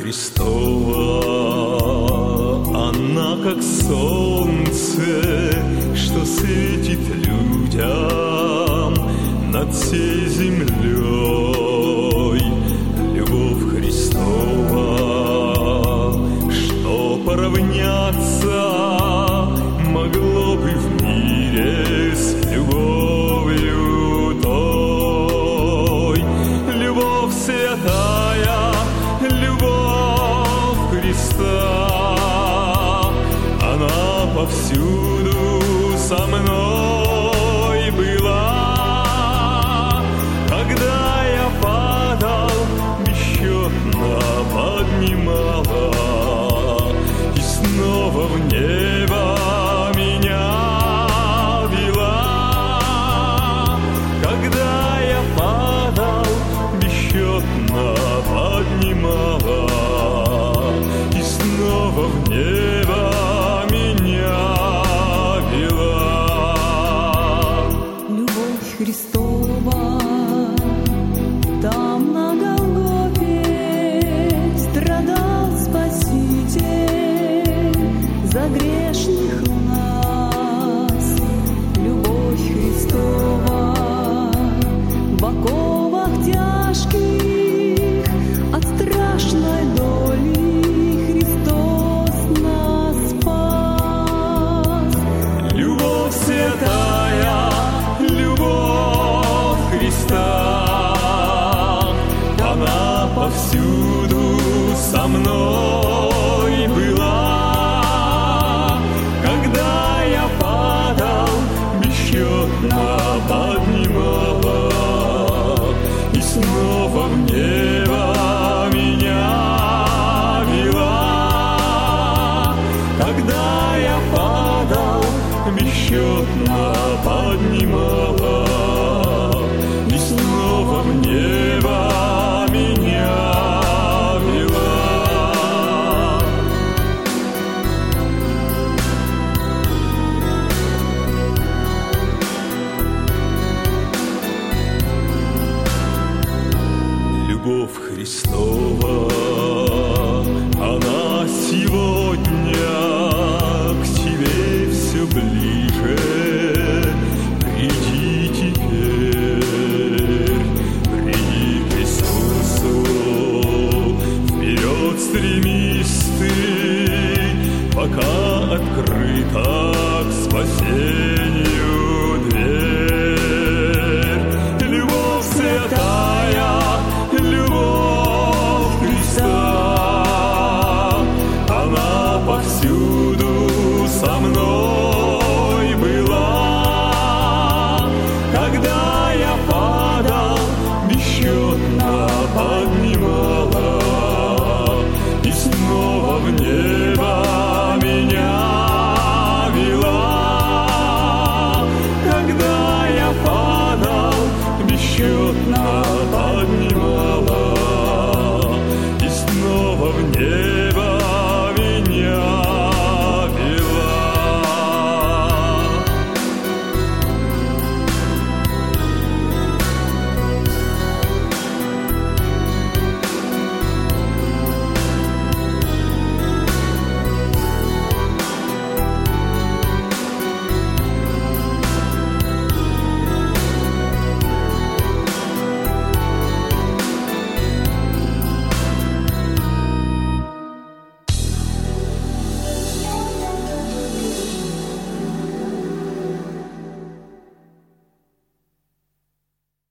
Христова, она как солнце, что светит людям над всей землей. Любовь Христова, что поравняться могло бы в мире с любовью той. Любовь святая, любовь Христа, она повсюду со мной была. Когда я падал, бесчетно поднимала и снова в небо меня вела. Когда я падал, бесчетно поднимала и снова в небо меня вела. Любовь Христова, там на Голгофе страдал Спаситель за грешных нас. Любовь Христова в оковах тяжких от страшной доли Христос нас спас. Любовь святая, любовь Христа, она повсюду со мной была. Когда я падал, бесчетно поднимала и снова в небо меня вела. Когда я падал, бесчетно поднимала и снова в небо меня вела. Любовь Христова,